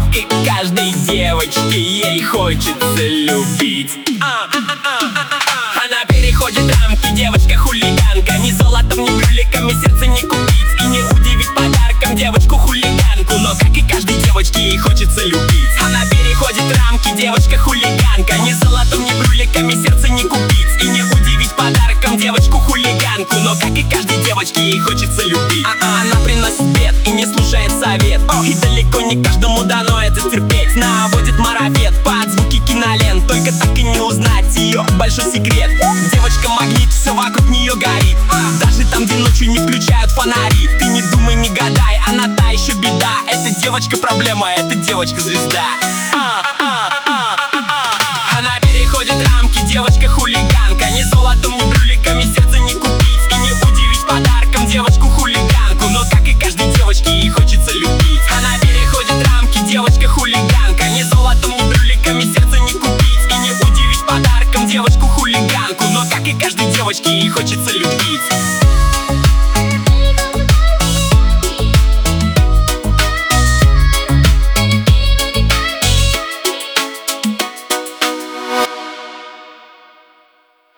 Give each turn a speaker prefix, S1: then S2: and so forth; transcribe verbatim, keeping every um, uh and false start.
S1: как и каждой девочке, ей хочется любить. Она переходит рамки, девочка-хулиганка. Ни золотом, ни брюликами сердце не купить и не удивить подарком девочку-хулиганку. Но как и каждой девочке, ей хочется любить. Она переходит рамки, девочка-хулиганка. Ни золотом, ни брюликами сердце не купить и не удивить подарком девочку-хулиганку. Но как и каждой девочке, ей хочется любить. А-а, она приносит бед и не слушает совет. О, и далеко не каждому дано это терпеть. Наводит марафет под звуки кинолент, только так и не узнать ее большой секрет. Девочка-магнит, все вокруг нее горит, даже там, где ночью не включают фонари. Ты не думай, не гадай, она та еще беда. Эта девочка-проблема, эта девочка-звезда.